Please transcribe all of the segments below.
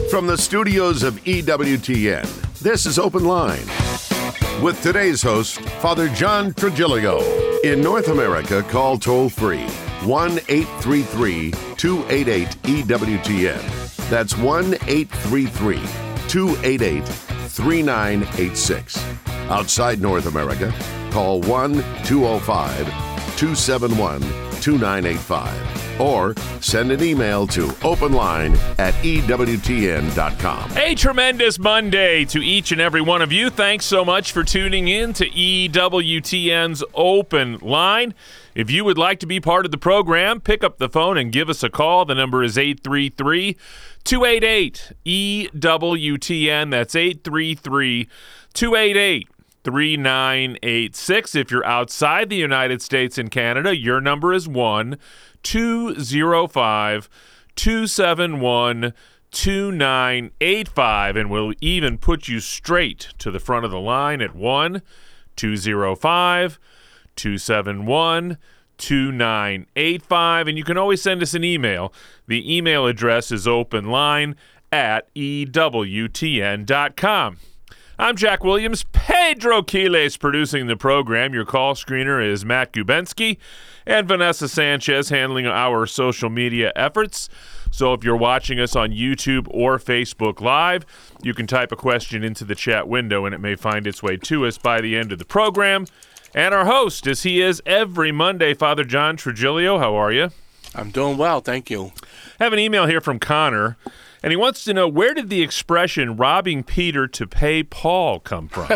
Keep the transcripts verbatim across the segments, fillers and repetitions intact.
From the studios of E W T N, this is Open Line. With today's host, Father John Trigilio. In North America, call toll-free one eight three three, two eight eight, E W T N. That's one eight three three, two eight eight, three nine eight six. Outside North America, call one two zero five, two seven one, two nine eight five. Or send an email to openline at E W T N dot com. A tremendous Monday to each and every one of you. Thanks so much for tuning in to E W T N's Open Line. If you would like to be part of the program, pick up the phone and give us a call. The number is eight three three, two eight eight, E W T N. That's eight three three, two eight eight, three nine eight six. If you're outside the United States and Canada, your number is one two zero five, two seven one, two nine eight five, and we'll even put you straight to the front of the line at one two zero five, two seven one, two nine eight five, and you can always send us an email. The email address is openline at E W T N dot com. I'm Jack Williams. Pedro Quiles producing the program. Your call screener is Matt Gubensky, and Vanessa Sanchez handling our social media efforts. So if you're watching us on YouTube or Facebook Live, you can type a question into the chat window, and it may find its way to us by the end of the program. And our host, as he is every Monday, Father John Trigilio. How are you? I'm doing well, thank you. I have an email here from Connor, and he wants to know, where did the expression robbing Peter to pay Paul come from?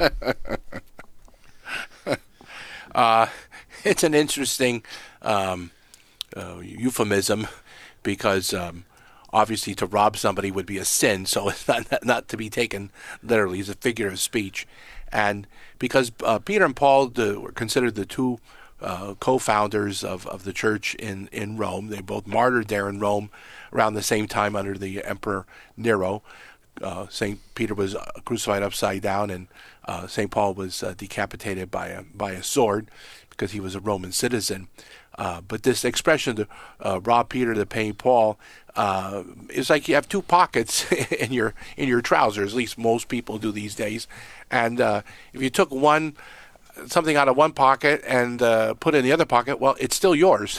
uh, it's an interesting um, uh, euphemism because um, obviously to rob somebody would be a sin, so it's not, not, not to be taken literally. It's a figure of speech. And because uh, Peter and Paul the, were considered the two uh, co-founders of, of the church in, in Rome, they both martyred there in Rome around the same time under the Emperor Nero. Uh, Saint Peter was uh, crucified upside down, and uh, Saint Paul was uh, decapitated by a by a sword because he was a Roman citizen. Uh, but this expression to uh, rob Peter to pay Paul uh, is like you have two pockets in your in your trousers. At least most people do these days. And uh, if you took one something out of one pocket and uh, put it in the other pocket, well, it's still yours.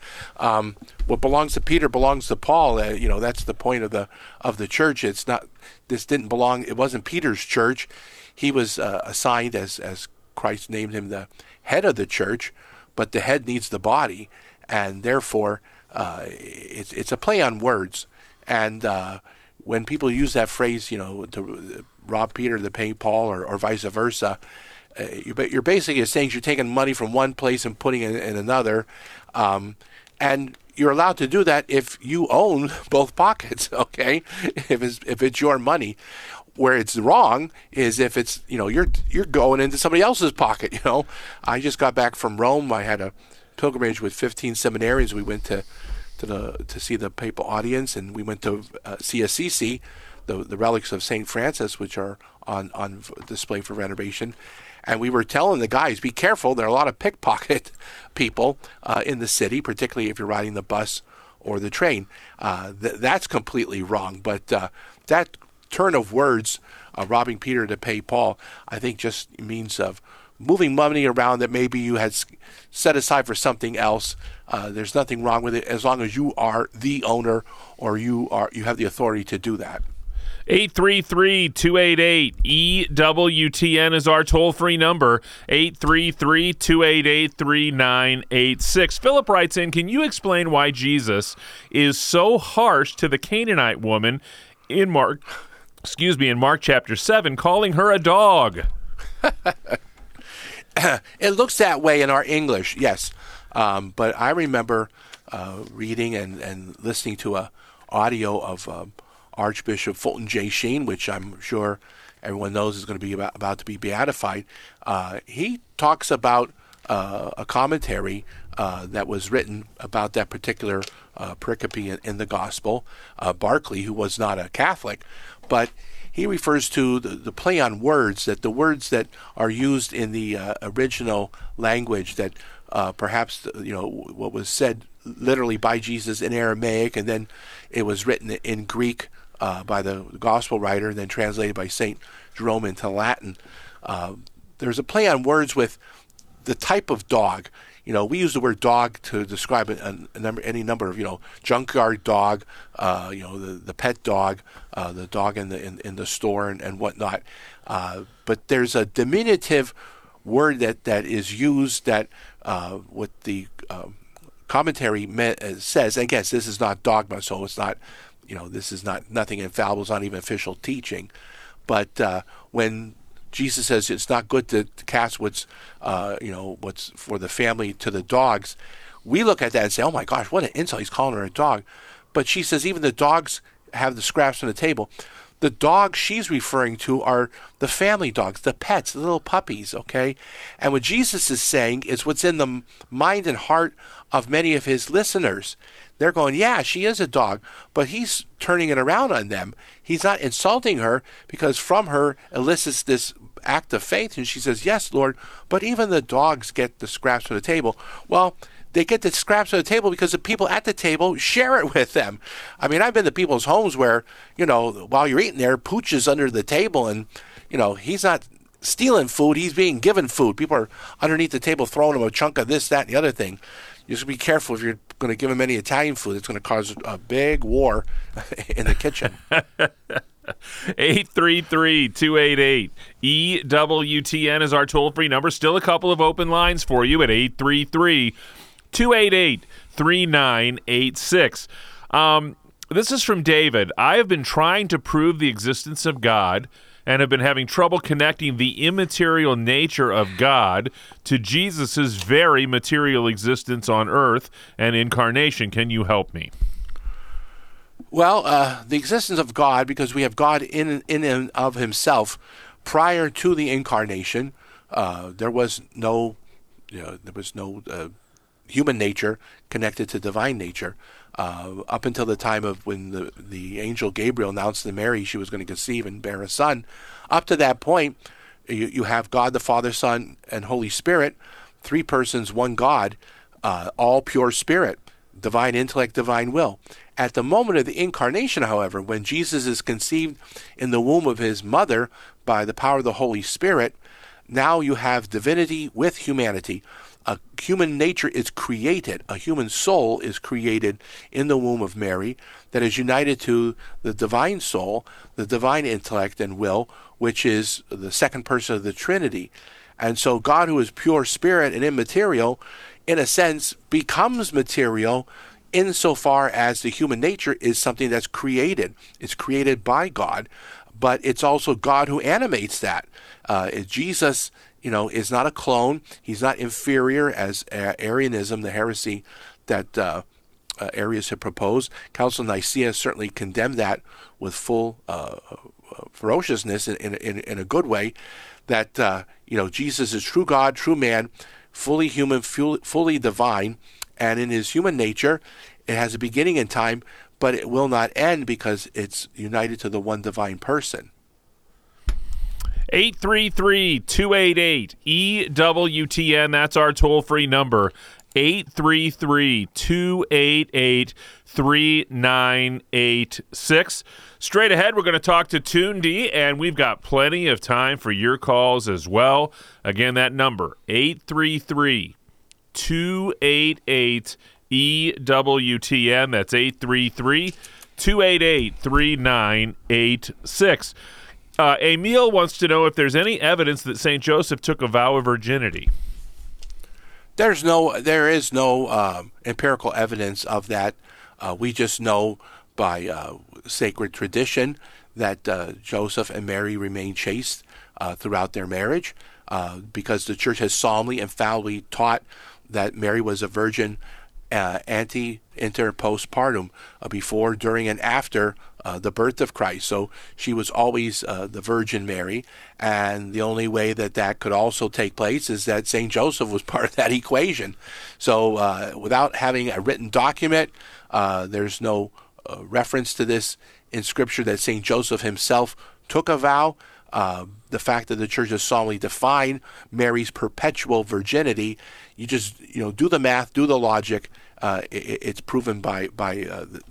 um, what belongs to Peter belongs to Paul. Uh, you know, that's the point of the of the church. It's not. This didn't belong. It wasn't Peter's church. He was uh, assigned as as Christ named him the head of the church, but the head needs the body, and therefore uh, it's it's a play on words. And uh, when people use that phrase, you know, to rob Peter to pay Paul, or, or vice versa. Uh, you're basically saying you're taking money from one place and putting it in another, um, and you're allowed to do that if you own both pockets. Okay, if it's if it's your money. Where it's wrong is if it's you know you're you're going into somebody else's pocket. You know, I just got back from Rome. I had a pilgrimage with fifteen seminarians. We went to to the to see the papal audience, and we went to uh, see Assisi, the the relics of Saint Francis, which are on on display for veneration. And we were telling the guys, be careful. There are a lot of pickpocket people uh, in the city, particularly if you're riding the bus or the train. Uh, th- that's completely wrong. But uh, that turn of words, uh, robbing Peter to pay Paul, I think just means of moving money around that maybe you had set aside for something else. Uh, there's nothing wrong with it as long as you are the owner or you are you have the authority to do that. eight three three, two eight eight, E W T N is our toll-free number, eight three three, two eight eight, three nine eight six. Philip writes in, can you explain why Jesus is so harsh to the Canaanite woman in Mark, excuse me, in Mark chapter seven, calling her a dog? It looks that way in our English, yes. Um, but I remember uh, reading and, and listening to a audio of um, Archbishop Fulton J. Sheen, which I'm sure everyone knows is going to be about, about to be beatified. Uh, he talks about uh, a commentary uh, that was written about that particular uh, pericope in, in the Gospel. Uh, Barclay, who was not a Catholic, but he refers to the, the play on words, that the words that are used in the uh, original language, that uh, perhaps you know what was said literally by Jesus in Aramaic, and then it was written in Greek uh, by the gospel writer and then translated by Saint Jerome into Latin. Uh, there's a play on words with the type of dog. You know, we use the word dog to describe a, a number, any number of, you know, junkyard dog, uh, you know, the, the pet dog, uh, the dog in the in, in the store and, and whatnot. Uh, but there's a diminutive word that, that is used that uh, what the uh, commentary me- uh, says. And again, this is not dogma, so it's not, you know, this is not nothing infallible. It's not even official teaching. But uh, when Jesus says it's not good to, to cast what's, uh, you know, what's for the family to the dogs, we look at that and say, oh my gosh, what an insult. He's calling her a dog. But she says even the dogs have the scraps on the table. The dogs she's referring to are the family dogs, the pets, the little puppies, okay? And what Jesus is saying is what's in the mind and heart of many of his listeners. They're going, yeah, she is a dog, but he's turning it around on them. He's not insulting her because from her elicits this act of faith. And she says, yes, Lord, but even the dogs get the scraps from the table. Well, they get the scraps from the table because the people at the table share it with them. I mean, I've been to people's homes where, you know, while you're eating there, Pooch is under the table and, you know, he's not stealing food, he's being given food. People are underneath the table throwing him a chunk of this, that, and the other thing. You just be careful if you're going to give him any Italian food. It's going to cause a big war in the kitchen. eight three three, two eight eight, E W T N is our toll-free number. Still a couple of open lines for you at eight three three, two eight eight, three nine eight six. Um, this is from David. I have been trying to prove the existence of God and have been having trouble connecting the immaterial nature of God to Jesus' very material existence on earth and incarnation. Can you help me? Well, uh, the existence of God, because we have God in in and of himself prior to the incarnation, uh, there was no, you know, there was no uh, human nature connected to divine nature. Uh, up until the time of when the, the angel Gabriel announced to Mary she was going to conceive and bear a son. Up to that point, you, you have God the Father, Son, and Holy Spirit, three persons, one God, uh, all pure spirit, divine intellect, divine will. At the moment of the incarnation, however, when Jesus is conceived in the womb of his mother by the power of the Holy Spirit, now you have divinity with humanity. A human nature is created, a human soul is created in the womb of Mary that is united to the divine soul, the divine intellect and will, which is the second person of the Trinity. And so God, who is pure spirit and immaterial, in a sense, becomes material insofar as the human nature is something that's created. It's created by God, but it's also God who animates that. Uh, Jesus You know, is not a clone. He's not inferior as uh, Arianism, the heresy that uh, uh, Arius had proposed. Council of Nicaea certainly condemned that with full uh, ferociousness in, in, in a good way, that, uh, you know, Jesus is true God, true man, fully human, fully divine, and in his human nature, it has a beginning in time, but it will not end because it's united to the one divine person. eight three three, two eight eight, E W T N. That's our toll-free number. eight three three, two eight eight, three nine eight six. Straight ahead, we're going to talk to Tundi, and we've got plenty of time for your calls as well. Again, that number, eight three three, two eight eight, E W T N. That's eight three three, two eight eight, three nine eight six. Uh, Emil wants to know if there's any evidence that Saint Joseph took a vow of virginity. There's no, there is no um, empirical evidence of that. Uh, we just know by uh, sacred tradition that uh, Joseph and Mary remained chaste uh, throughout their marriage, uh, because the Church has solemnly, infallibly taught that Mary was a virgin uh, ante, inter, postpartum, uh, before, during, and after Uh, the birth of Christ. So she was always uh, the Virgin Mary, and the only way that that could also take place is that Saint Joseph was part of that equation. So uh, without having a written document, uh, there's no uh, reference to this in Scripture that Saint Joseph himself took a vow. Uh, the fact that the Church has solemnly defined Mary's perpetual virginity, you just, you know, do the math, do the logic. Uh, it, it's proven by by uh, the, the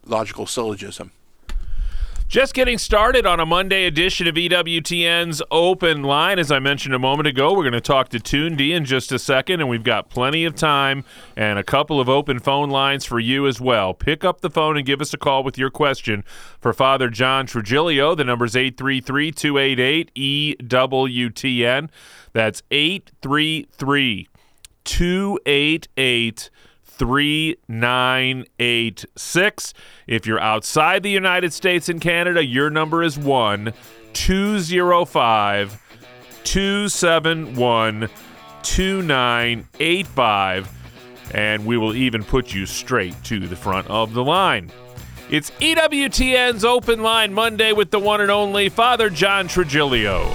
logical syllogism. Just getting started on a Monday edition of E W T N's Open Line. As I mentioned a moment ago, we're going to talk to Tundi in just a second, and we've got plenty of time and a couple of open phone lines for you as well. Pick up the phone and give us a call with your question for Father John Trigilio. The number's eight three three, two eight eight, E W T N. That's eight three three, two eight eight, three nine eight six. If you're outside the United States and Canada, your number is one two zero five, two seven one, two nine eight five, and we will even put you straight to the front of the line. It's E W T N's Open Line Monday with the one and only Father John Trigilio.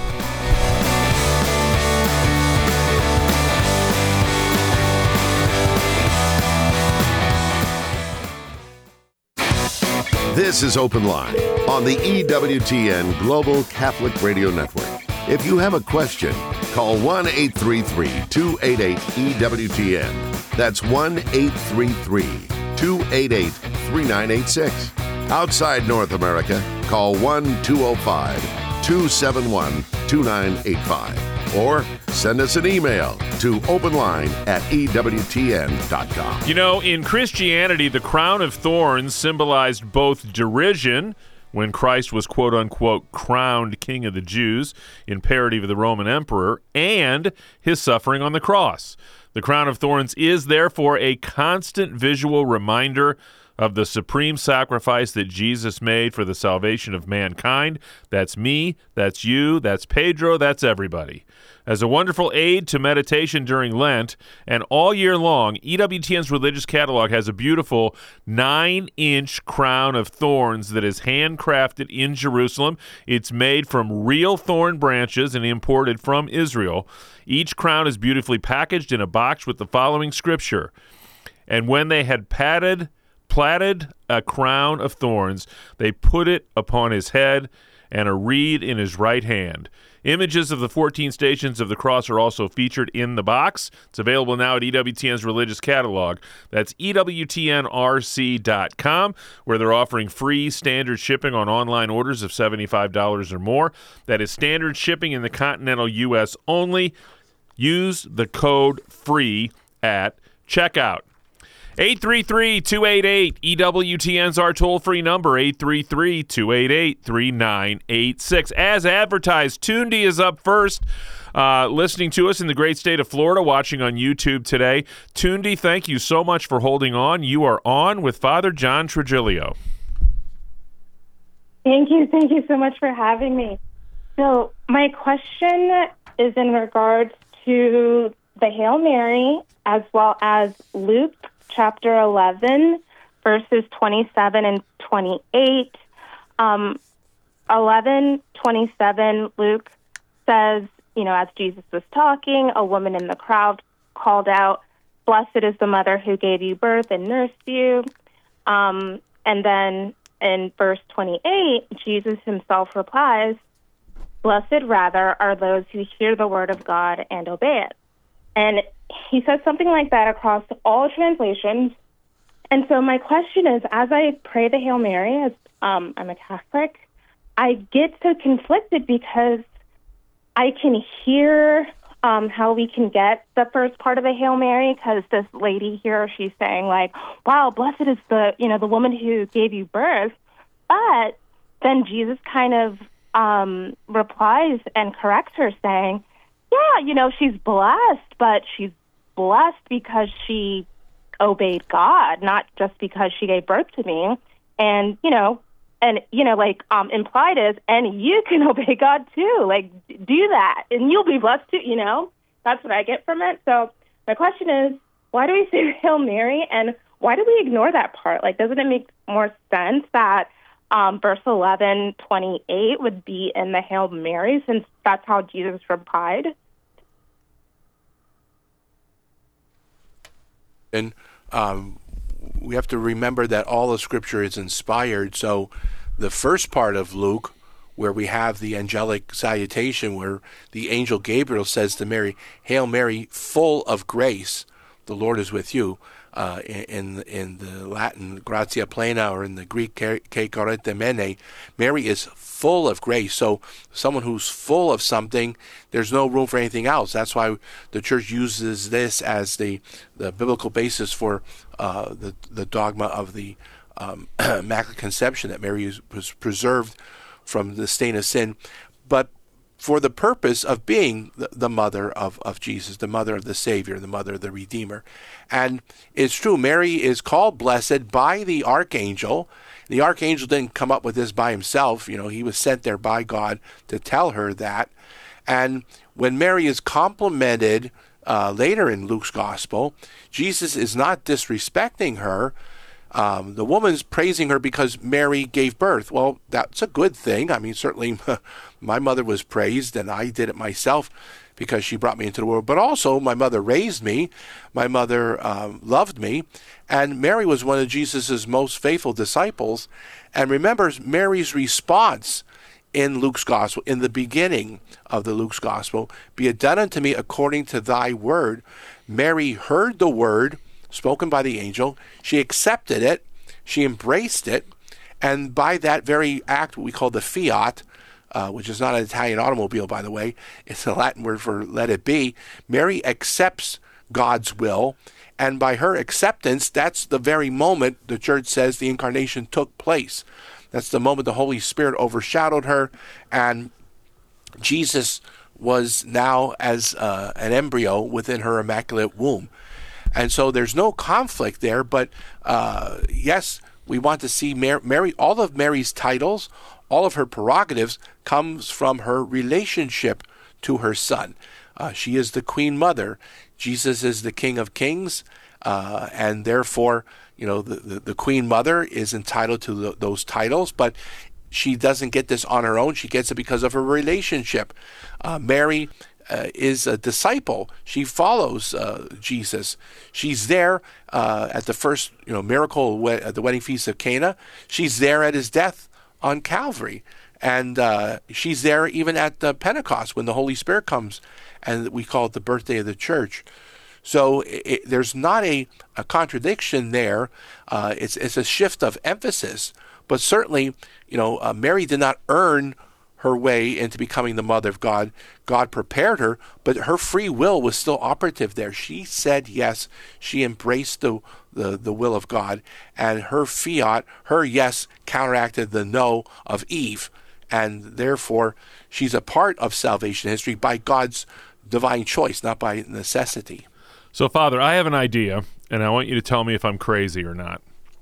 This is Open Line on the E W T N Global Catholic Radio Network. If you have a question, call one eight three three, two eight eight, E W T N. That's one eight three three, two eight eight, three nine eight six. Outside North America, call one two zero five, two seven one, two nine eight five. Or send us an email to openline at E W T N dot com. You know, in Christianity, the crown of thorns symbolized both derision, when Christ was quote-unquote crowned king of the Jews in parody of the Roman emperor, and his suffering on the cross. The crown of thorns is therefore a constant visual reminder of the supreme sacrifice that Jesus made for the salvation of mankind. That's me, that's you, that's Pedro, that's everybody. As a wonderful aid to meditation during Lent and all year long, E W T N's religious catalog has a beautiful nine-inch crown of thorns that is handcrafted in Jerusalem. It's made from real thorn branches and imported from Israel. Each crown is beautifully packaged in a box with the following scripture. And when they had patted, platted a crown of thorns, they put it upon his head and a reed in his right hand. Images of the fourteen stations of the cross are also featured in the box. It's available now at E W T N's religious catalog. That's E W T N R C dot com, where they're offering free standard shipping on online orders of seventy-five dollars or more. That is standard shipping in the continental U S only. Use the code FREE at checkout. eight three three, two eight eight, E W T N's our toll-free number, eight three three, two eight eight, three nine eight six. As advertised, Tundi is up first, uh, listening to us in the great state of Florida, watching on YouTube today. Tundi, thank you so much for holding on. You are on with Father John Trigilio. Thank you. Thank you so much for having me. So my question is in regards to the Hail Mary as well as Luke chapter eleven, verses twenty-seven and twenty-eight. Um, eleven twenty-seven, Luke says, you know, as Jesus was talking, a woman in the crowd called out, "Blessed is the mother who gave you birth and nursed you." Um, and then in verse twenty-eight, Jesus himself replies, "Blessed rather are those who hear the word of God and obey it." And he says something like that across all translations. And so my question is, as I pray the Hail Mary, as um, I'm a Catholic, I get so conflicted because I can hear um, how we can get the first part of the Hail Mary, because this lady here, she's saying like, wow, blessed is the, you know, the woman who gave you birth. But then Jesus kind of um, replies and corrects her saying, yeah, you know, she's blessed, but she's blessed because she obeyed God, not just because she gave birth to me. And, you know, and, you know, like um, implied is, and you can obey God too. Like, do that, and you'll be blessed too, you know? That's what I get from it. So my question is, why do we say Hail Mary, and why do we ignore that part? Like, doesn't it make more sense that um, verse eleven twenty-eight would be in the Hail Mary, since that's how Jesus replied? And um, we have to remember that all of Scripture is inspired. So the first part of Luke, where we have the angelic salutation, where the angel Gabriel says to Mary, "Hail Mary, full of grace, the Lord is with you." uh, in in the Latin gratia plena, or in the Greek ke charismene. Mary is full of grace. So someone who's full of something, there's no room for anything else. That's why the church uses this as the the biblical basis for uh, the the dogma of the um, Immaculate Conception, that Mary was preserved from the stain of sin, but for the purpose of being the, the mother of, of Jesus, the mother of the Savior, the mother of the Redeemer. And it's true, Mary is called blessed by the archangel. The archangel didn't come up with this by himself. You know, he was sent there by God to tell her that. And when Mary is complimented uh, later in Luke's gospel, Jesus is not disrespecting her. Um, the woman's praising her because Mary gave birth. Well, that's a good thing. I mean, certainly my mother was praised, and I did it myself because she brought me into the world. But also, my mother raised me. My mother um, loved me. And Mary was one of Jesus' most faithful disciples. And remember Mary's response in Luke's gospel, in the beginning of the Luke's gospel, "Be it done unto me according to thy word." Mary heard the word spoken by the angel. She accepted it. She embraced it. And by that very act, what we call the fiat, uh, which is not an Italian automobile, by the way, it's a Latin word for let it be, Mary accepts God's will. And by her acceptance, that's the very moment the church says the incarnation took place. That's the moment the Holy Spirit overshadowed her, and Jesus was now as uh, an embryo within her immaculate womb. And so there's no conflict there, but uh, yes, we want to see Mary, Mary, all of Mary's titles, all of her prerogatives comes from her relationship to her son. Uh, she is the Queen Mother. Jesus is the King of Kings, uh, and therefore, you know, the, the, the Queen Mother is entitled to the, those titles, but she doesn't get this on her own. She gets it because of her relationship. Uh, Mary Uh, is a disciple. She follows uh, Jesus. She's there uh, at the first, you know, miracle we- at the wedding feast of Cana. She's there at his death on Calvary, and uh, she's there even at the Pentecost when the Holy Spirit comes, and we call it the birthday of the church. So it, it, there's not a, a contradiction there. Uh, it's it's a shift of emphasis, but certainly, you know, uh, Mary did not earn her way into becoming the mother of God. God prepared her, but her free will was still operative there. She said yes. She embraced the, the, the will of God, and her fiat, her yes, counteracted the no of Eve, and therefore she's a part of salvation history by God's divine choice, not by necessity. So, Father, I have an idea, and I want you to tell me if I'm crazy or not.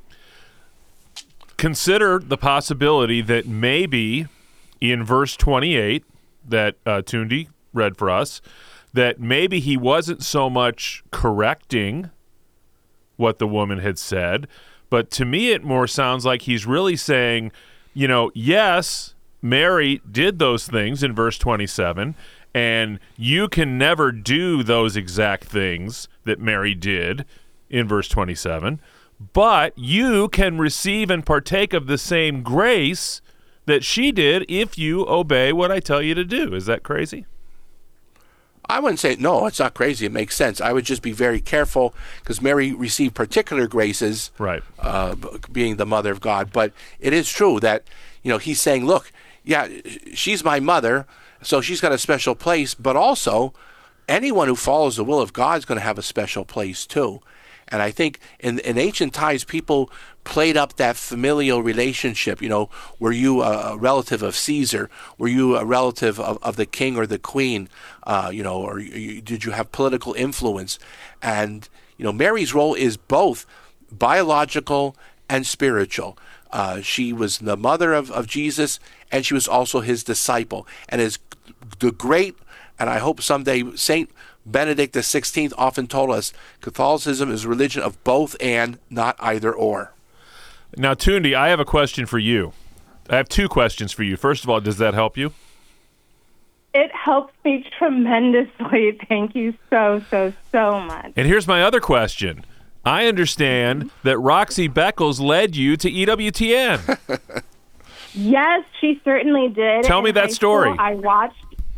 Consider the possibility that maybe in verse twenty-eight that uh, Tundi read for us, that maybe he wasn't so much correcting what the woman had said, but to me it more sounds like he's really saying, you know, yes, Mary did those things in verse twenty-seven, and you can never do those exact things that Mary did in verse twenty-seven, but you can receive and partake of the same grace that she did if you obey what I tell you to do. Is that crazy? I wouldn't say, no, it's not crazy. It makes sense. I would just be very careful because Mary received particular graces, right? Uh, being the mother of God. But it is true that, you know, he's saying, look, yeah, she's my mother, so she's got a special place, but also anyone who follows the will of God is going to have a special place too. And I think in, in ancient times, people played up that familial relationship. You know, were you a, a relative of Caesar? Were you a relative of, of the king or the queen? Uh, you know, or you, did you have political influence? And, you know, Mary's role is both biological and spiritual. Uh, she was the mother of, of Jesus, and she was also his disciple. And as the great, and I hope someday, Saint Benedict the sixteenth often told us, Catholicism is a religion of both and, not either or. Now, Tundi, I have a question for you. I have two questions for you. First of all, does that help you? It helps me tremendously. Thank you so, so, so much. And here's my other question. I understand that Roxy Beckles led you to E W T N. Yes, she certainly did. Tell me In that high story. school, I watched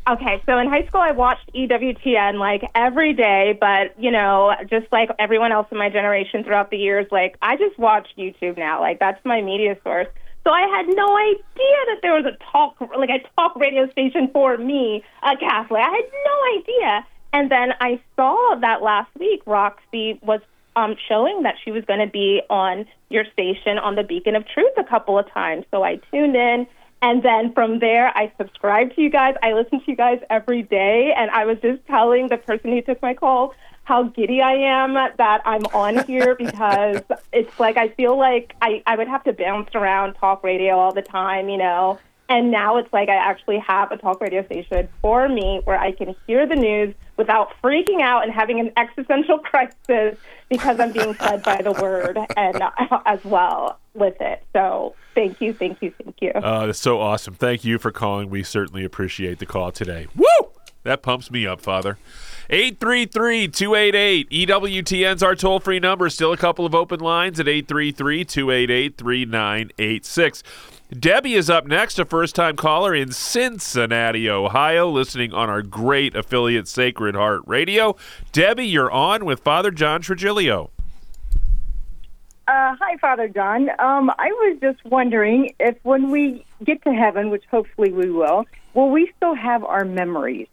Okay, so in high school, I watched E W T N like every day, but, you know, just like everyone else in my generation throughout the years, like, I just watch YouTube now. Like, that's my media source. So I had no idea that there was a talk, like a talk radio station for me, a Catholic. I had no idea. And then I saw that last week Roxy was um, showing that she was going to be on your station on the Beacon of Truth a couple of times. So I tuned in. And then from there, I subscribed to you guys. I listen to you guys every day. And I was just telling the person who took my call how giddy I am that I'm on here because it's like I feel like I, I would have to bounce around talk radio all the time, you know. And now it's like I actually have a talk radio station for me where I can hear the news without freaking out and having an existential crisis because I'm being fed by the word and uh, as well with it. So thank you, thank you, thank you. Uh, that's so awesome. Thank you for calling. We certainly appreciate the call today. Woo! That pumps me up, Father. eight three three, two eight eight, E W T N's our toll-free number. Still a couple of open lines at eight three three, two eight eight, three nine eight six. Debbie is up next, a first-time caller in Cincinnati, Ohio, listening on our great affiliate Sacred Heart Radio. Debbie, you're on with Father John Trigilio. Uh, hi, Father John. Um, I was just wondering if when we get to heaven, which hopefully we will, will we still have our memories?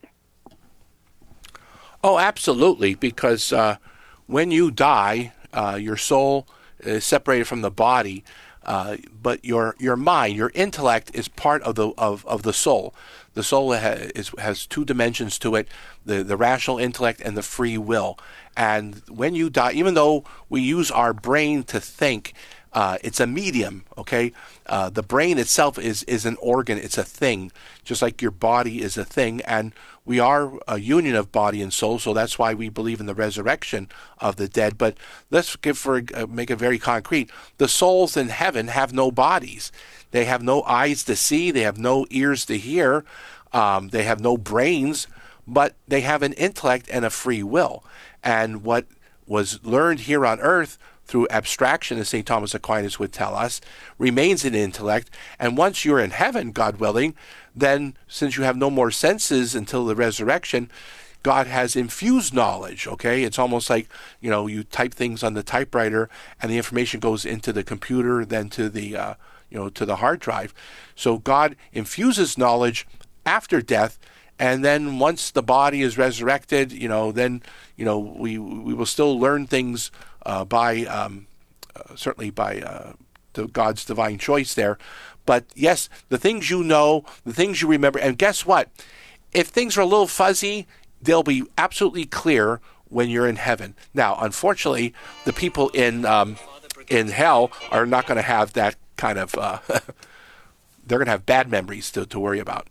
Oh, absolutely, because uh, when you die, uh, your soul is separated from the body, uh, but your your mind, your intellect is part of the of, of the soul. The soul ha- is, has two dimensions to it, the, the rational intellect and the free will. And when you die, even though we use our brain to think, uh, it's a medium, okay? Uh, the brain itself is, is an organ, it's a thing, just like your body is a thing. And we are a union of body and soul, so that's why we believe in the resurrection of the dead. But let's give for uh, make it very concrete. The souls in heaven have no bodies. They have no eyes to see. They have no ears to hear. Um, they have no brains, but they have an intellect and a free will. And what was learned here on earth through abstraction, as Saint Thomas Aquinas would tell us, remains in intellect. And once you're in heaven, God willing, then since you have no more senses until the resurrection, God has infused knowledge, okay? It's almost like, you know, you type things on the typewriter and the information goes into the computer, then to the, uh, you know, to the hard drive. So God infuses knowledge after death, and then once the body is resurrected, you know, then, you know, we we will still learn things uh, by, um, uh, certainly by uh, the God's divine choice there. But yes, the things you know, the things you remember, and guess what? If things are a little fuzzy, they'll be absolutely clear when you're in heaven. Now, unfortunately, the people in um, in hell are not going to have that kind of, uh, they're going to have bad memories to, to worry about.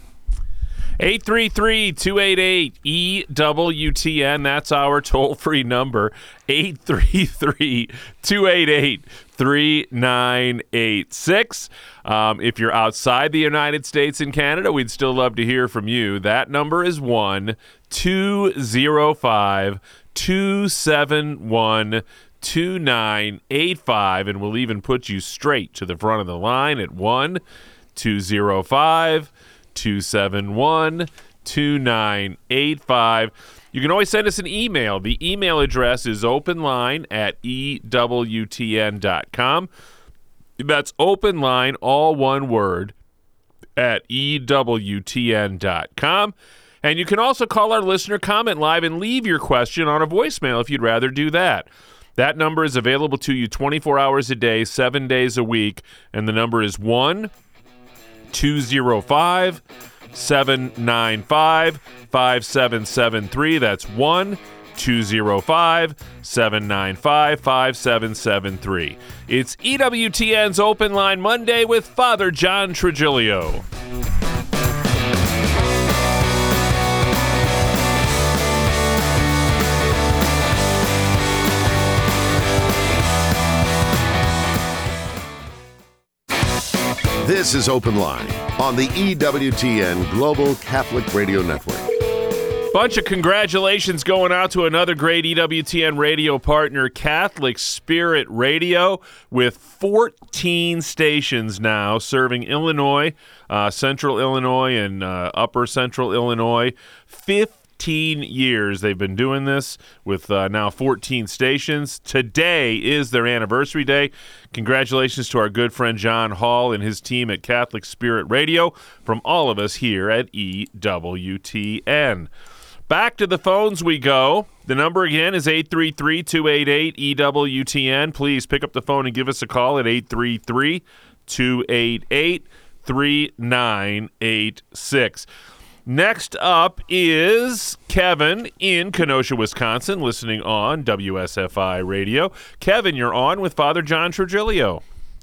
eight three three, two eight eight, E W T N. That's our toll-free number, eight three three, two eight eight, three nine eight six. Um, if you're outside the United States and Canada, we'd still love to hear from you. That number is one two zero five, two seven one, two nine eight five, and we'll even put you straight to the front of the line at one two zero five, two seven one, two nine eight five. You can always send us an email. The email address is openline at E W T N dot com. That's openline, all one word, at E W T N dot com. And you can also call our listener comment live and leave your question on a voicemail if you'd rather do that. That number is available to you twenty-four hours a day, seven days a week, and the number is one two zero five, seven nine five, five seven seven three. That's one two zero five, seven nine five, five seven seven three. It's E W T N's Open Line Monday with Father John Trigilio. This is Open Line on the E W T N Global Catholic Radio Network. Bunch of congratulations going out to another great E W T N radio partner, Catholic Spirit Radio, with fourteen stations now serving Illinois, uh, Central Illinois, and uh, Upper Central Illinois. fifteen years they've been doing this with uh, now fourteen stations. Today is their anniversary day. Congratulations to our good friend John Hall and his team at Catholic Spirit Radio from all of us here at E W T N. Back to the phones we go. The number again is eight three three, two eight eight, E W T N. Please pick up the phone and give us a call at eight three three, two eight eight, three nine eight six. Next up is Kevin in Kenosha, Wisconsin, listening on W S F I Radio. Kevin, you're on with Father John Trigilio.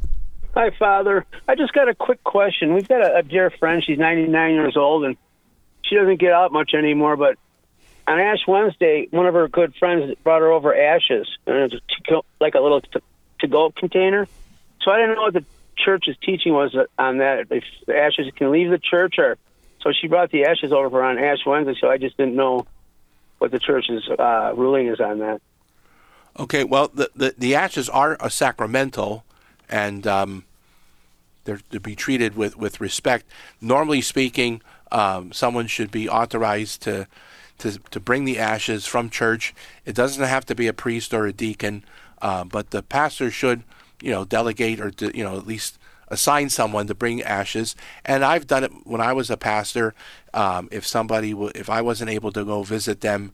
Hi, Father. I just got a quick question. We've got a, a dear friend. She's ninety-nine years old, and she doesn't get out much anymore, but on Ash Wednesday, one of her good friends brought her over ashes, and it was to, like a little to, to-go container. So I didn't know what the church's teaching was on that, if the ashes can leave the church, or so she brought the ashes over for on Ash Wednesday, so I just didn't know what the church's uh, ruling is on that. Okay, well, the, the, the ashes are a sacramental, and um, they're to be treated with, with respect. Normally speaking, um, someone should be authorized to To, to bring the ashes from church. It doesn't have to be a priest or a deacon, uh, but the pastor should, you know, delegate or, to, you know, at least assign someone to bring ashes. And I've done it when I was a pastor. Um, if somebody, w- if I wasn't able to go visit them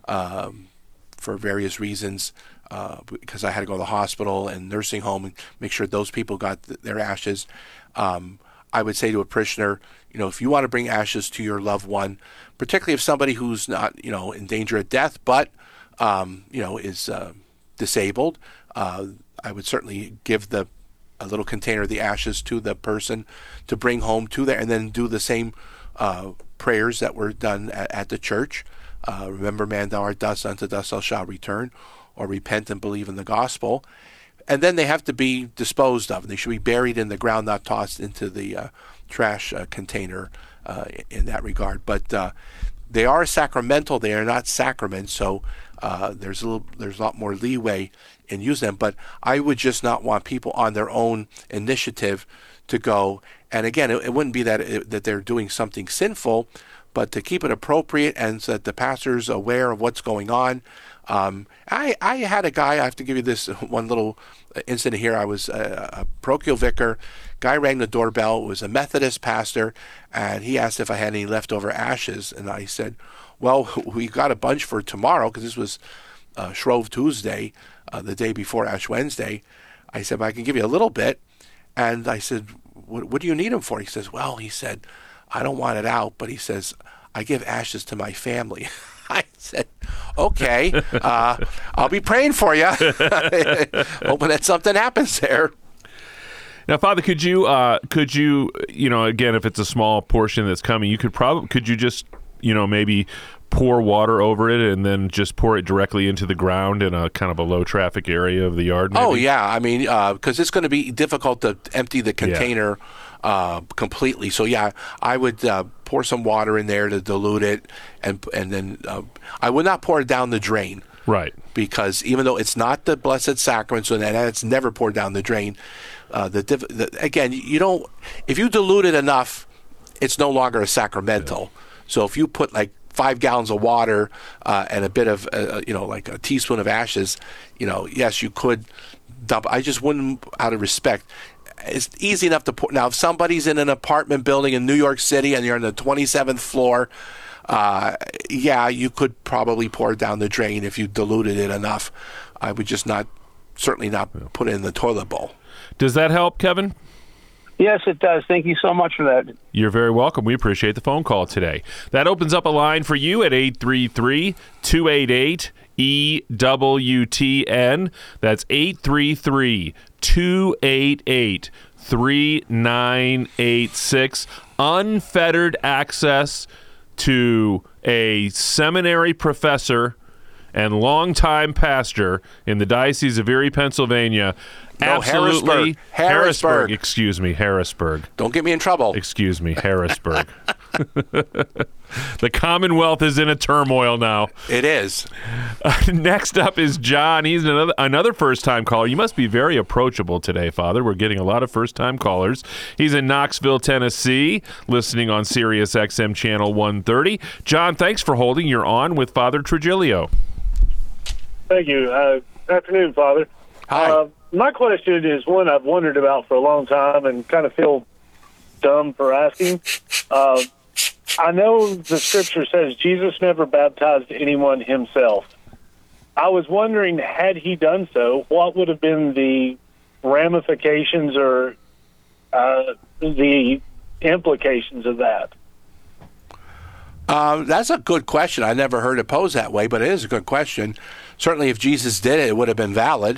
um, for various reasons, uh, because I had to go to the hospital and nursing home and make sure those people got th- their ashes, um, I would say to a parishioner, you know, if you want to bring ashes to your loved one, particularly if somebody who's not, you know, in danger of death, but, um, you know, is uh, disabled, uh, I would certainly give the a little container of the ashes to the person to bring home to there, and then do the same uh, prayers that were done at, at the church. Uh, remember, man, thou art dust, unto dust thou shalt return, or repent and believe in the gospel. And then they have to be disposed of. They should be buried in the ground, not tossed into the uh, trash uh, container uh, in that regard. But uh, they are sacramental. They are not sacraments, so uh, there's a little, there's a lot more leeway in using them. But I would just not want people on their own initiative to go. And again, it, it wouldn't be that it, that they're doing something sinful, but to keep it appropriate and so that the pastor's aware of what's going on. Um, I, I had a guy, I have to give you this one little incident here. I was a, a parochial vicar. Guy rang the doorbell. It was a Methodist pastor, and he asked if I had any leftover ashes. And I said, well, we got a bunch for tomorrow, because this was uh, Shrove Tuesday, uh, the day before Ash Wednesday. I said, but I can give you a little bit. And I said, what, what do you need them for? He says, well, he said, I don't want it out, but he says, I give ashes to my family. I said, okay, uh, I'll be praying for you, hoping that something happens there. Now, Father, could you, uh, could you, you know, again, if it's a small portion that's coming, you could probably, could you just, you know, maybe pour water over it and then just pour it directly into the ground in a kind of a low traffic area of the yard? Maybe? Oh, yeah. I mean, because uh, it's going to be difficult to empty the container yeah. uh, completely. So, yeah, I would uh, pour some water in there to dilute it, and and then uh, I would not pour it down the drain. Right. Because even though it's not the Blessed Sacrament, so that it's never poured down the drain, uh, the, the again, you don't, if you dilute it enough, it's no longer a sacramental. Yeah. So if you put like five gallons of water uh, and a bit of, uh, you know, like a teaspoon of ashes, you know, yes, you could dump. I just wouldn't, out of respect. It's easy enough to pour. Now, if somebody's in an apartment building in New York City and you're on the twenty-seventh floor, uh, yeah, you could probably pour it down the drain if you diluted it enough. I would just not, certainly not yeah. put it in the toilet bowl. Does that help, Kevin? Yes, it does. Thank you so much for that. You're very welcome. We appreciate the phone call today. That opens up a line for you at eight three three, two eight eight, E W T N. That's eight three three, two eight eight, three nine eight six. Unfettered access to a seminary professor and longtime pastor in the Diocese of Erie, Pennsylvania. No, Absolutely. Harrisburg. Harrisburg. Excuse me, Harrisburg. Don't get me in trouble. Excuse me, Harrisburg. The Commonwealth is in a turmoil now. It is. Uh, next up is John. He's another another first-time caller. You must be very approachable today, Father. We're getting a lot of first-time callers. He's in Knoxville, Tennessee, listening on Sirius X M Channel one thirty. John, thanks for holding. You're on with Father Trujillo. Thank you. Uh, afternoon, Father. Hi. Uh, my question is one I've wondered about for a long time and kind of feel dumb for asking. Uh, I know the scripture says Jesus never baptized anyone himself. I was wondering, had he done so, what would have been the ramifications or uh, the implications of that? Um, that's a good question. I never heard it posed that way, but it is a good question. Certainly, if Jesus did it, it would have been valid.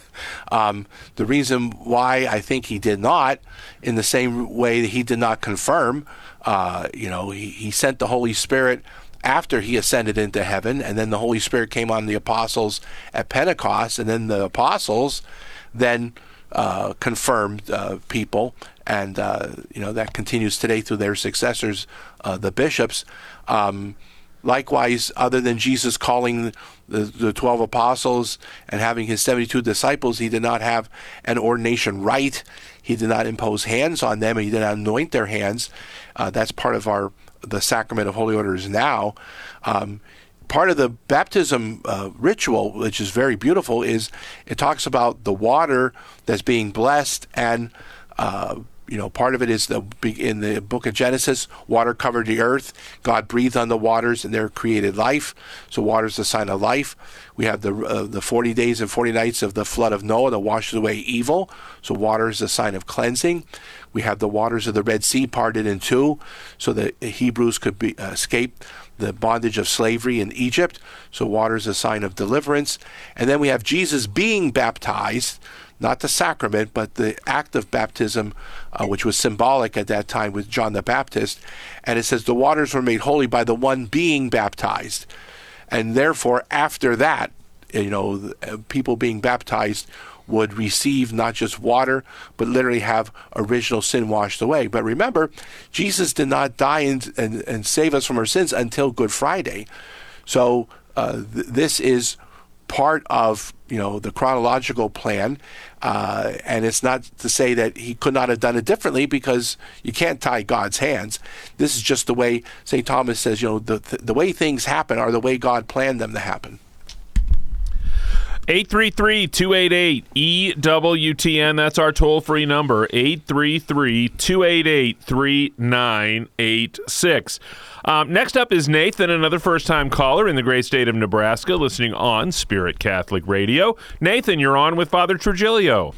um, the reason why I think he did not, in the same way that he did not confirm, uh, you know, he, he sent the Holy Spirit after he ascended into heaven, and then the Holy Spirit came on the apostles at Pentecost, and then the apostles then uh, confirmed uh, people, and uh, you know that continues today through their successors, uh, the bishops. Um, likewise, other than Jesus calling the, the twelve apostles and having his seventy-two disciples, he did not have an ordination rite. He did not impose hands on them. He did not anoint their hands. Uh, that's part of our the sacrament of holy orders now. Um, part of the baptism uh, ritual, which is very beautiful, is it talks about the water that's being blessed, and uh, you know, part of it is the in the book of Genesis, water covered the earth. God breathed on the waters, and there created life. So water is the sign of life. We have the uh, the forty days and forty nights of the flood of Noah that washes away evil. So water is a sign of cleansing. We have the waters of the Red Sea parted in two, so that the Hebrews could be uh, escape the bondage of slavery in Egypt. So water is a sign of deliverance. And then we have Jesus being baptized, not the sacrament, but the act of baptism, uh, which was symbolic at that time with John the Baptist. And it says the waters were made holy by the one being baptized. And therefore, after that, you know, people being baptized would receive not just water, but literally have original sin washed away. But remember, Jesus did not die and, and, and save us from our sins until Good Friday. So uh, th- this is part of, you know, the chronological plan, uh, and it's not to say that he could not have done it differently, because you can't tie God's hands. This is just the way Saint Thomas says, you know, the the, the way things happen are the way God planned them to happen. eight three three, two eight eight, E W T N. That's our toll-free number, eight three three, two eight eight, three nine eight six. Um, next up is Nathan, another first-time caller in the great state of Nebraska, listening on Spirit Catholic Radio. Nathan, you're on with Father Trujillo.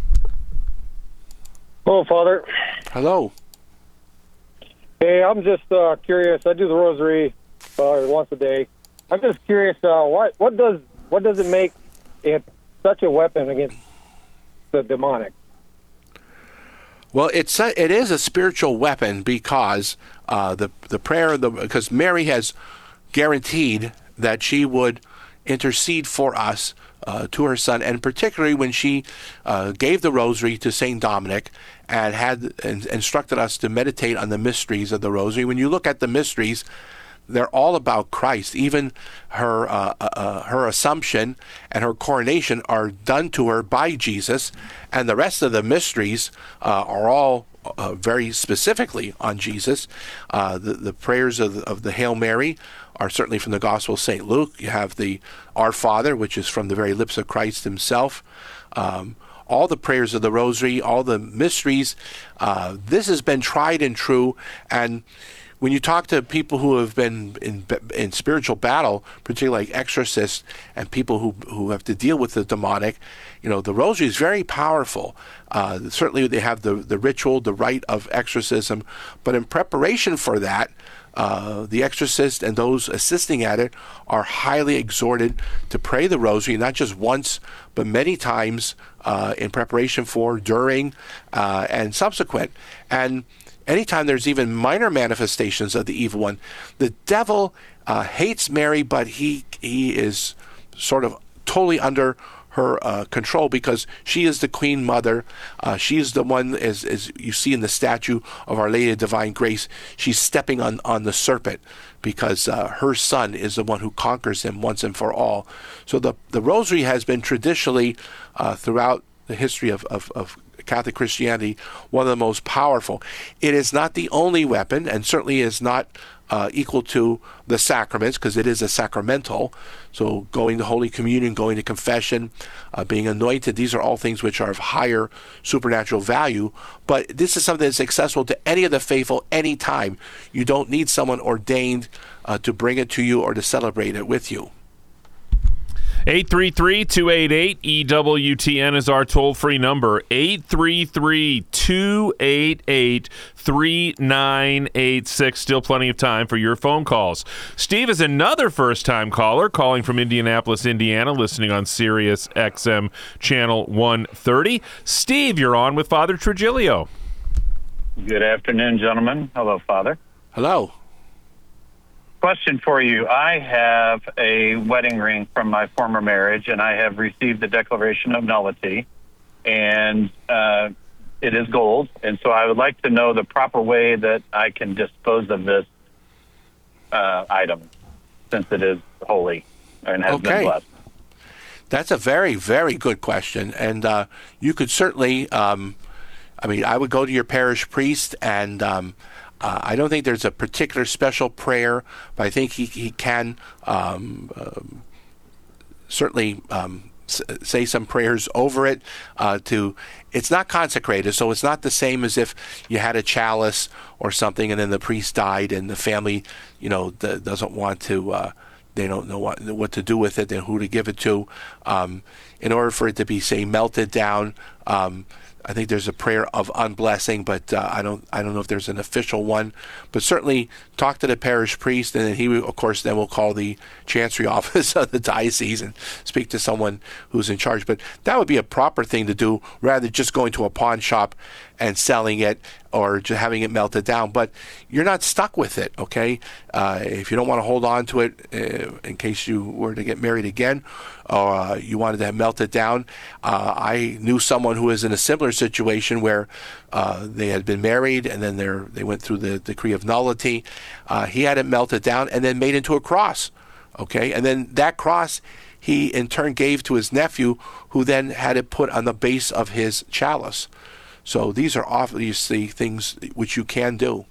Hello, Father. Hello. Hey, I'm just uh, curious. I do the rosary uh, once a day. I'm just curious. Uh, what what does what does it make it such a weapon against the demonic? Well, it's a, it is a spiritual weapon, because uh, the the prayer the because Mary has guaranteed that she would intercede for us uh, to her Son, and particularly when she uh, gave the rosary to Saint Dominic and had and instructed us to meditate on the mysteries of the rosary. When you look at the mysteries, they're all about Christ. Even her uh, uh, her assumption and her coronation are done to her by Jesus, and the rest of the mysteries uh, are all uh, very specifically on Jesus. Uh, the, the prayers of the, of the Hail Mary are certainly from the Gospel of Saint Luke. You have the Our Father, which is from the very lips of Christ himself. Um, all the prayers of the Rosary, all the mysteries, uh, this has been tried and true. And when you talk to people who have been in in spiritual battle, particularly like exorcists and people who who have to deal with the demonic, you know, the rosary is very powerful. Uh, certainly they have the, the ritual, the rite of exorcism, but in preparation for that, uh, the exorcist and those assisting at it are highly exhorted to pray the rosary, not just once, but many times uh, in preparation for, during, uh, and subsequent. And anytime there's even minor manifestations of the evil one, the devil uh, hates Mary, but he he is sort of totally under her uh, control, because she is the Queen Mother. Uh, she is the one, as, as you see in the statue of Our Lady of Divine Grace, she's stepping on, on the serpent, because uh, her son is the one who conquers him once and for all. So the, the rosary has been traditionally, uh, throughout the history of, of, of Catholic Christianity, one of the most powerful. It is not the only weapon, and certainly is not Uh, equal to the sacraments, because it is a sacramental. So going to Holy Communion, going to confession, uh, being anointed, these are all things which are of higher supernatural value. But this is something that's accessible to any of the faithful anytime. You don't need someone ordained uh, to bring it to you or to celebrate it with you. eight three three, two eight eight, E W T N is our toll-free number. eight three three, two eight eight, three nine eight six. Still plenty of time for your phone calls. Steve is another first-time caller calling from Indianapolis, Indiana, listening on Sirius X M Channel one thirty. Steve, you're on with Father Trigilio. Good afternoon, gentlemen. Hello, Father. Hello. Question for you. I have a wedding ring from my former marriage, and I have received the declaration of nullity, and uh, it is gold. And so I would like to know the proper way that I can dispose of this uh, item, since it is holy and has Okay. been blessed. That's a very, very good question. And uh, you could certainly, um, I mean, I would go to your parish priest, and um, Uh, I don't think there's a particular special prayer, but I think he, he can um, um, certainly um, s- say some prayers over it. Uh, to It's not consecrated, so it's not the same as if you had a chalice or something and then the priest died and the family, you know, the, doesn't want to, uh, they don't know what, what to do with it and who to give it to. Um, in order for it to be, say, melted down, um, I think there's a prayer of unblessing, but uh, I don't I don't know if there's an official one. But certainly talk to the parish priest, and then he, of course, then will call the chancery office of the diocese and speak to someone who's in charge. But that would be a proper thing to do, rather than just going to a pawn shop and selling it or just having it melted down. But you're not stuck with it, okay? Uh, if you don't want to hold on to it uh, in case you were to get married again, or uh, you wanted to have melted down, uh, I knew someone who was in a similar situation where uh, they had been married and then they're, they went through the decree of nullity. Uh, he had it melted down and then made into a cross, okay? And then that cross he in turn gave to his nephew, who then had it put on the base of his chalice. So these are obviously things which you can do.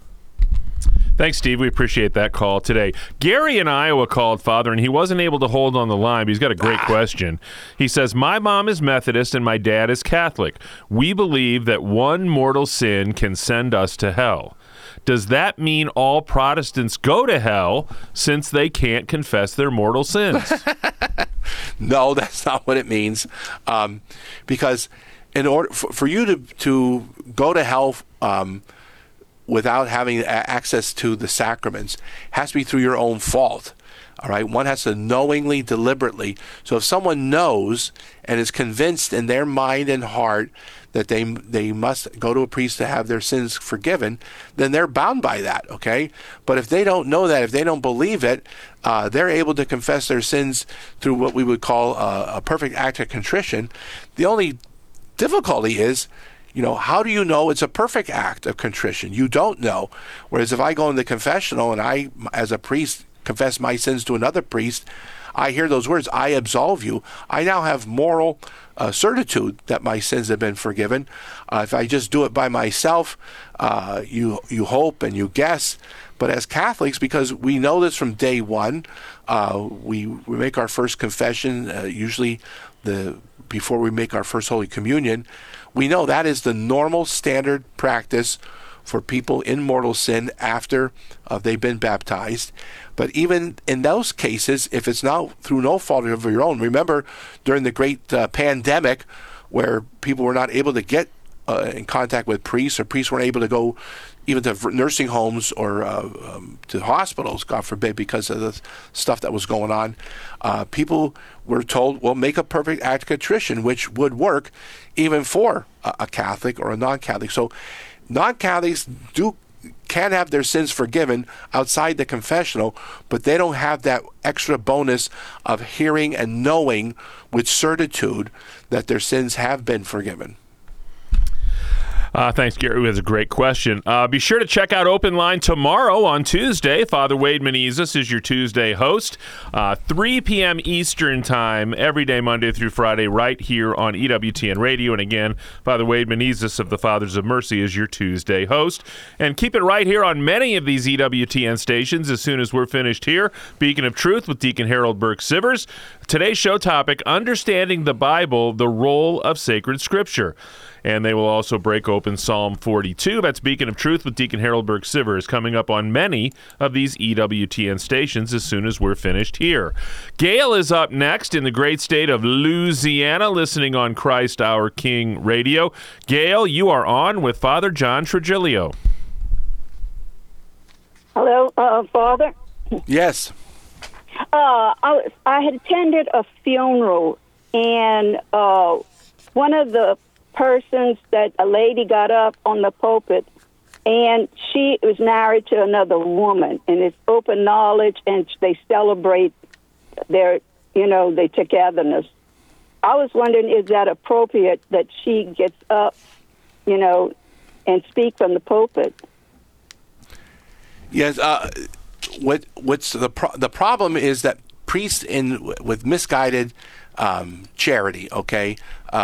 Thanks, Steve. We appreciate that call today. Gary in Iowa called, Father, and he wasn't able to hold on the line, but he's got a great ah. question. He says, my mom is Methodist and my dad is Catholic. We believe that one mortal sin can send us to hell. Does that mean all Protestants go to hell since they can't confess their mortal sins? No, that's not what it means. Um, because in order for, for you to, to go to hell um, without having access to the sacraments has to be through your own fault. All right, one has to knowingly, deliberately. So if someone knows and is convinced in their mind and heart that they they must go to a priest to have their sins forgiven, then they're bound by that, okay? But if they don't know that, if they don't believe it, uh, they're able to confess their sins through what we would call a, a perfect act of contrition. The only difficulty is, you know, how do you know it's a perfect act of contrition? You don't know. Whereas if I go in the confessional and I, as a priest, confess my sins to another priest, I hear those words, I absolve you. I now have moral uh, certitude that my sins have been forgiven. Uh, if I just do it by myself, uh, you you hope and you guess. But as Catholics, because we know this from day one, uh, we, we make our first confession, uh, usually the before we make our first Holy Communion, we know that is the normal standard practice for people in mortal sin after uh, they've been baptized. But even in those cases, if it's not through no fault of your own, remember during the great uh, pandemic where people were not able to get uh, in contact with priests, or priests weren't able to go even to nursing homes or uh, um, to hospitals, God forbid, because of the stuff that was going on. Uh, people were told, well, make a perfect act of contrition, which would work even for a, a Catholic or a non-Catholic. So non-Catholics do can have their sins forgiven outside the confessional, but they don't have that extra bonus of hearing and knowing with certitude that their sins have been forgiven. Uh, thanks, Gary. That's a great question. Uh, be sure to check out Open Line tomorrow on Tuesday. Father Wade Menezes is your Tuesday host, uh, three p.m. Eastern Time, every day, Monday through Friday, right here on E W T N Radio. And again, Father Wade Menezes of the Fathers of Mercy is your Tuesday host. And keep it right here on many of these E W T N stations as soon as we're finished here. Beacon of Truth with Deacon Harold Burke-Sivers. Today's show topic, Understanding the Bible, the Role of Sacred Scripture. And they will also break open Psalm forty-two. That's Beacon of Truth with Deacon Harold Burke-Sivers coming up on many of these E W T N stations as soon as we're finished here. Gail is up next in the great state of Louisiana, listening on Christ Our King Radio. Gail, you are on with Father John Trigilio. Hello, uh, Father. Yes. Uh, I, I had attended a funeral, and uh, one of the persons that a lady got up on the pulpit, and she was married to another woman, and it's open knowledge, and they celebrate their, you know, their togetherness. I was wondering, is that appropriate that she gets up, you know, and speak from the pulpit? Yes. Uh, what what's the pro- the problem is that priests in with misguided um, charity. Okay,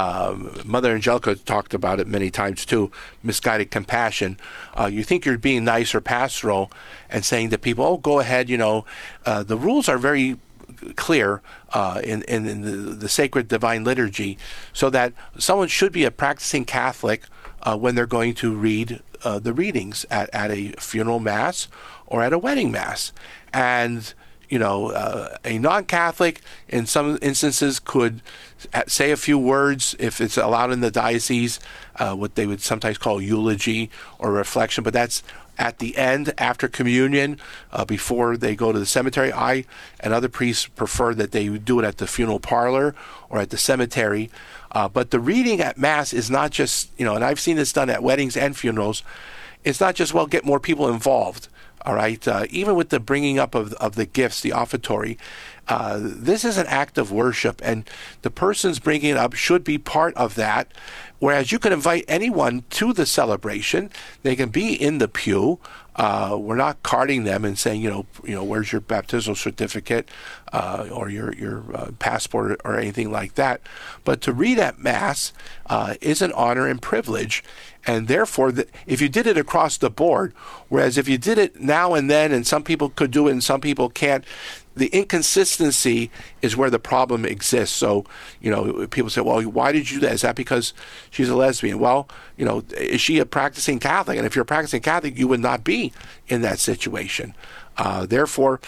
um, Mother Angelica talked about it many times too. Misguided compassion. Uh, you think you're being nice or pastoral and saying to people, "Oh, go ahead." You know, uh, the rules are very clear uh, in, in, in the, the sacred divine liturgy, so that someone should be a practicing Catholic uh, when they're going to read uh, the readings at, at a funeral mass or at a wedding mass. And, you know, uh, a non-Catholic in some instances could say a few words if it's allowed in the diocese, uh, what they would sometimes call eulogy or reflection, but that's at the end, after communion, uh, before they go to the cemetery. I and other priests prefer that they do it at the funeral parlor or at the cemetery. Uh, but the reading at Mass is not just, you know, and I've seen this done at weddings and funerals, it's not just, well, get more people involved. All right, uh, even with the bringing up of of the gifts, the offertory, uh, this is an act of worship, and the persons bringing it up should be part of that. Whereas you can invite anyone to the celebration; they can be in the pew. Uh, we're not carding them and saying, you know, you know, where's your baptismal certificate uh, or your your uh, passport or anything like that. But to read at Mass uh, is an honor and privilege. And therefore, the, if you did it across the board, whereas if you did it now and then, and some people could do it and some people can't, the inconsistency is where the problem exists. So, you know, people say, well, why did you do that? Is that because she's a lesbian? Well, you know, is she a practicing Catholic? And if you're a practicing Catholic, you would not be in that situation. Uh, therefore,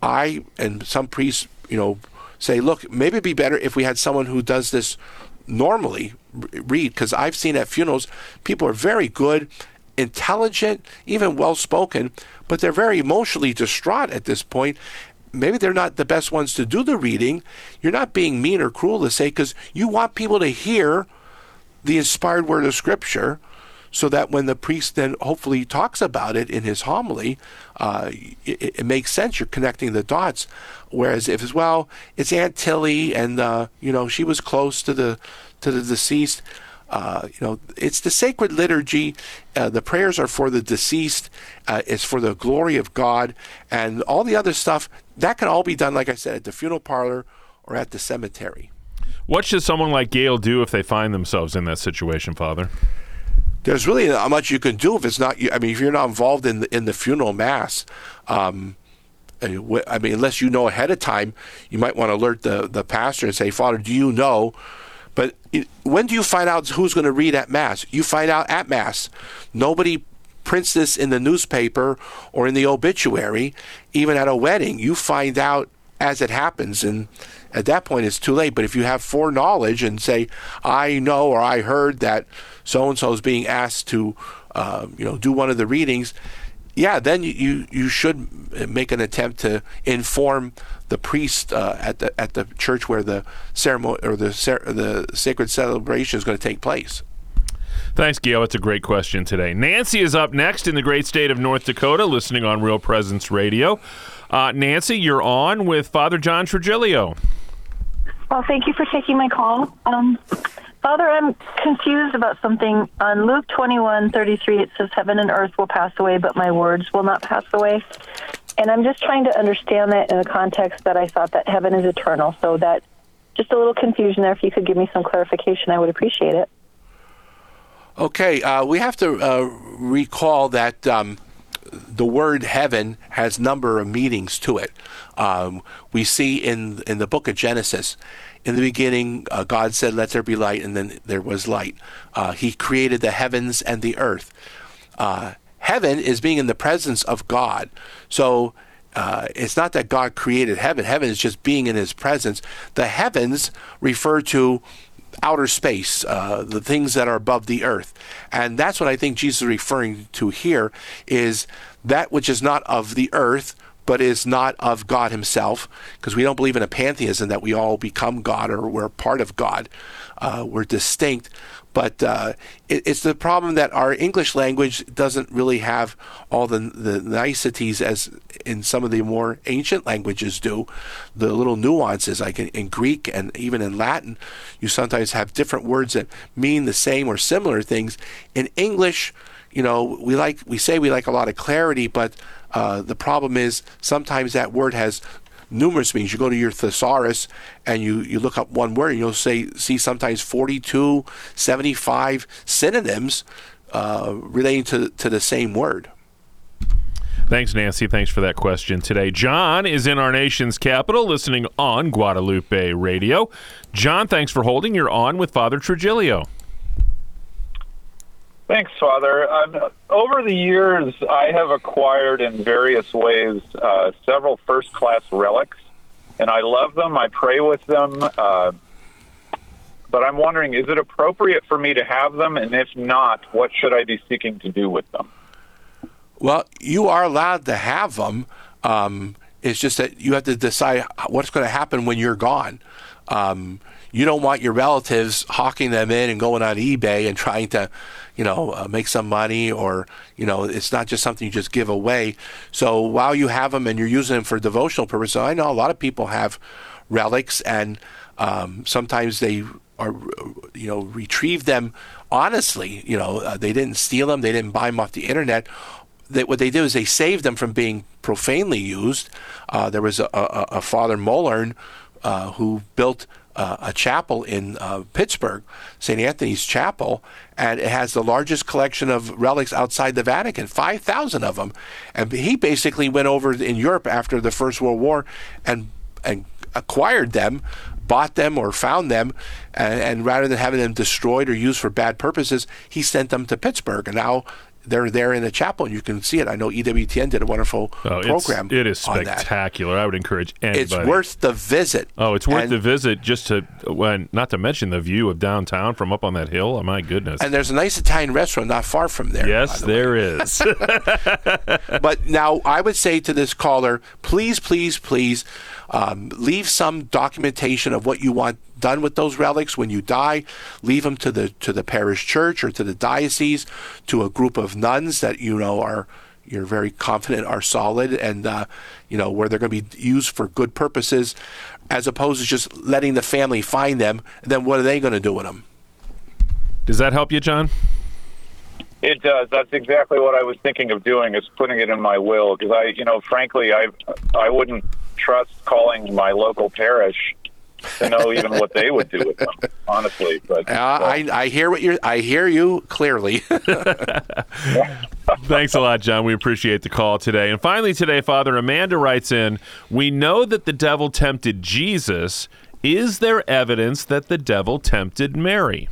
I and some priests, you know, say, look, maybe it'd be better if we had someone who does this normally read, because I've seen at funerals, people are very good, intelligent, even well-spoken, but they're very emotionally distraught at this point. Maybe they're not the best ones to do the reading. You're not being mean or cruel to say, because you want people to hear the inspired word of Scripture, so that when the priest then hopefully talks about it in his homily, uh, it, it makes sense. You're connecting the dots. Whereas if it's, well, it's Aunt Tilly, and uh, you know, she was close to the to the deceased. Uh, you know, it's the sacred liturgy. Uh, the prayers are for the deceased. Uh, it's for the glory of God, and all the other stuff that can all be done, like I said, at the funeral parlor or at the cemetery. What should someone like Gail do if they find themselves in that situation, Father? There's really not much you can do if it's not. I mean, if you're not involved in the, in the funeral mass. Um, I mean, unless you know ahead of time, you might want to alert the, the pastor and say, Father, do you know? But it, when do you find out who's going to read at Mass? You find out at Mass. Nobody prints this in the newspaper or in the obituary. Even at a wedding, you find out as it happens, and at that point it's too late. But if you have foreknowledge and say, I know or I heard that so-and-so is being asked to uh, you know, do one of the readings, yeah, then you, you, you should make an attempt to inform the priest uh, at the at the church where the ceremony or the the sacred celebration is going to take place. Thanks, Gail. It's a great question today. Nancy is up next in the great state of North Dakota, listening on Real Presence Radio. Uh, Nancy, you're on with Father John Trigilio. Well, thank you for taking my call. Um, Father, I'm confused about something. On Luke twenty-one thirty-three, it says, heaven and earth will pass away, but my words will not pass away. And I'm just trying to understand that in the context that I thought that heaven is eternal. So that, just a little confusion there. If you could give me some clarification, I would appreciate it. Okay, uh, we have to uh, recall that um, the word heaven has a number of meanings to it. Um, we see in in the book of Genesis, in the beginning, uh, God said, let there be light, and then there was light. Uh, he created the heavens and the earth. Uh, heaven is being in the presence of God. So uh, it's not that God created heaven. Heaven is just being in his presence. The heavens refer to outer space, uh, the things that are above the earth. And that's what I think Jesus is referring to here, is that which is not of the earth, but is not of God himself, because we don't believe in a pantheism that we all become God or we're part of God. Uh, we're distinct. But uh, it, it's the problem that our English language doesn't really have all the, the niceties as in some of the more ancient languages do. The little nuances, like in, in Greek and even in Latin, you sometimes have different words that mean the same or similar things. In English, you know, we like we say we like a lot of clarity, but uh, the problem is sometimes that word has numerous meanings. You go to your thesaurus and you, you look up one word and you'll say see sometimes forty-two, seventy-five synonyms uh, relating to, to the same word. Thanks, Nancy. Thanks for that question today. John is in our nation's capital listening on Guadalupe Radio. John, thanks for holding. You're on with Father Trigilio. Thanks, Father. Um, over the years, I have acquired in various ways uh, several first-class relics, and I love them. I pray with them. Uh, but I'm wondering, is it appropriate for me to have them? And if not, what should I be seeking to do with them? Well, you are allowed to have them. Um, it's just that you have to decide what's going to happen when you're gone. Um, you don't want your relatives hawking them in and going on eBay and trying to, you know, uh, make some money, or, you know, it's not just something you just give away. So while you have them and you're using them for devotional purposes, I know a lot of people have relics, and um, sometimes they are, you know, retrieve them honestly. You know, uh, they didn't steal them, they didn't buy them off the internet. They, what they do is they saved them from being profanely used. Uh, there was a, a, a Father Mollern uh, who built Uh, a chapel in uh, Pittsburgh, Saint Anthony's Chapel, and it has the largest collection of relics outside the Vatican, five thousand of them. And he basically went over in Europe after the First World War and and acquired them, bought them or found them, and, and rather than having them destroyed or used for bad purposes, he sent them to Pittsburgh. And now they're there in the chapel, and you can see it. I know E W T N did a wonderful oh, program. It is spectacular. I would encourage anybody. It's worth the visit. Oh, it's worth and, the visit, just to, when, not to mention the view of downtown from up on that hill. Oh, my goodness. And there's a nice Italian restaurant not far from there. Yes, the there way. is. But now I would say to this caller, please, please, please, um, leave some documentation of what you want done with those relics when you die. Leave them to the to the parish church or to the diocese, to a group of nuns that you know are you're very confident are solid, and uh, you know where they're going to be used for good purposes, as opposed to just letting the family find them. And then what are they going to do with them? Does that help you, John? It does. That's exactly what I was thinking of doing, is putting it in my will, because I, you know, frankly, I I wouldn't trust calling my local parish to know even what they would do with them, honestly. But uh, so. I, I hear what you're. I hear you clearly. Thanks a lot, John. We appreciate the call today. And finally, today, Father Amanda writes in: we know that the devil tempted Jesus. Is there evidence that the devil tempted Mary?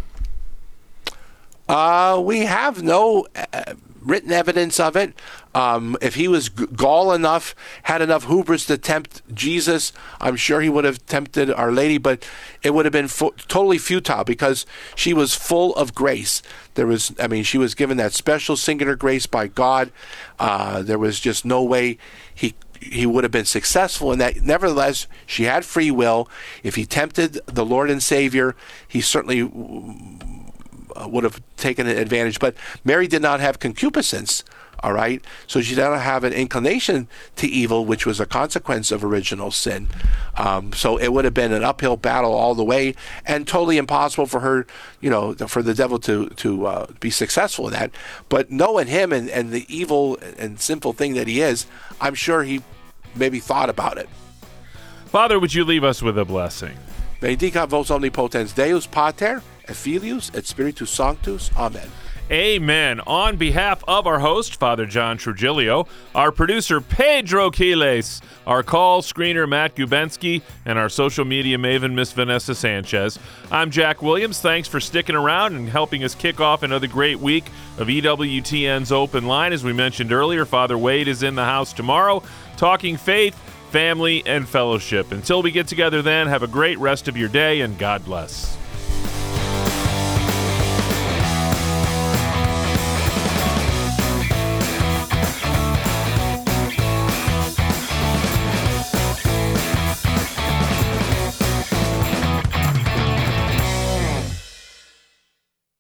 Uh, we have no uh, written evidence of it. Um, if he was g- gall enough, had enough hubris to tempt Jesus, I'm sure he would have tempted Our Lady, but it would have been fu- totally futile, because she was full of grace. There was, I mean, she was given that special singular grace by God. Uh, there was just no way he he would have been successful in that. Nevertheless, she had free will. If he tempted the Lord and Savior, he certainly uh, would have taken advantage. But Mary did not have concupiscence. All right, so she did not have an inclination to evil, which was a consequence of original sin. Um, so it would have been an uphill battle all the way, and totally impossible for her, you know, for the devil to to uh, be successful in that. But knowing him and, and the evil and sinful thing that he is, I'm sure he maybe thought about it. Father, would you leave us with a blessing? Benedicat vos omnipotens Deus Pater, et Filius, et Spiritus Sanctus. Amen. Amen. On behalf of our host, Father John Trujillo, our producer, Pedro Quiles, our call screener, Matt Gubensky, and our social media maven, Miss Vanessa Sanchez, I'm Jack Williams. Thanks for sticking around and helping us kick off another great week of E W T N's Open Line. As we mentioned earlier, Father Wade is in the house tomorrow, talking faith, family, and fellowship. Until we get together then, have a great rest of your day, and God bless.